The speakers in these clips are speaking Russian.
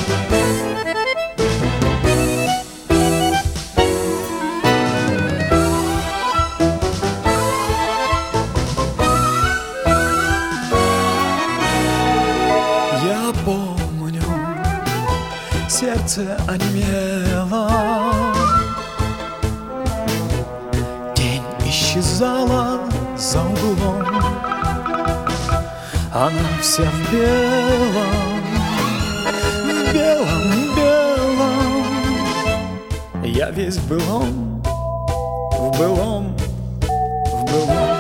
Я помню, сердце онемело, тень исчезала за углом. Она вся в белом, в белом, белом. Я весь в былом, в былом, в былом.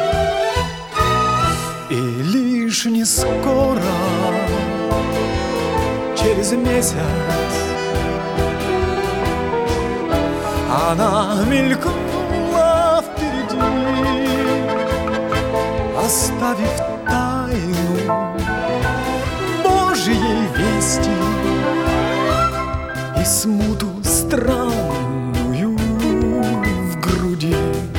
И лишь не скоро, через месяц, она мелькнула впереди, оставив тайну Божьей вести и смуту странную в груди.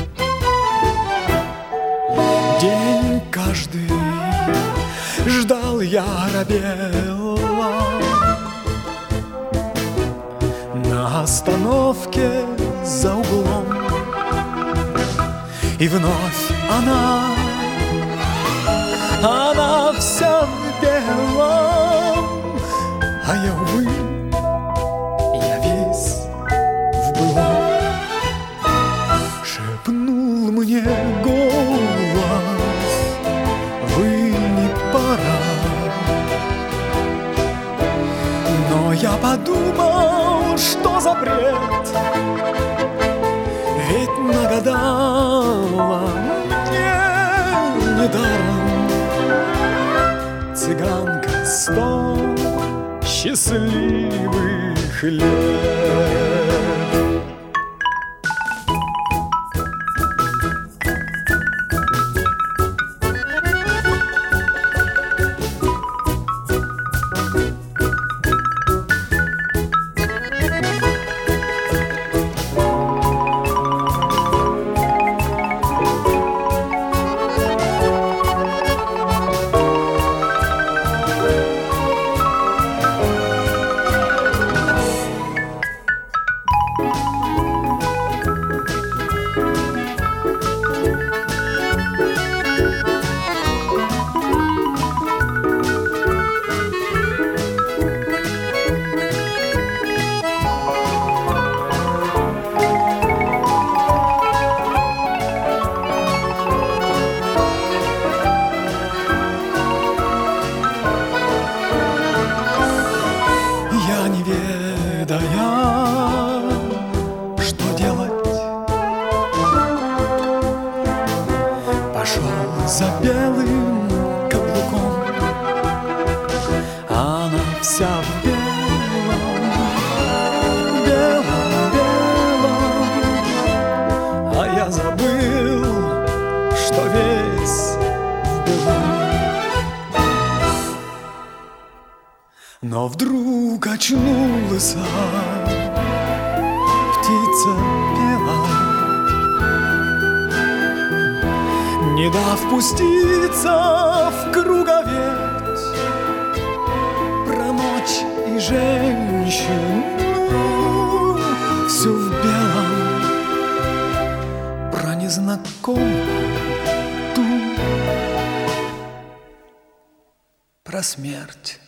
День каждый ждал я робела на остановке за углом, и вновь она вся в белом, а я, увы, я весь в былом. Шепнул мне голос: вы не пора. Но я подумал, что за бред, ведь нагадала мне недаром цыганка 100 счастливых лет. Что делать, пошел за белым каблуком. Она вся в белом, белом, белом, а я забыл, что весь в белом. Но вдруг очнулся, птица пела, не дав пуститься в круговерть про ночь и женщину всю в белом, про незнакомку ту, про смерть.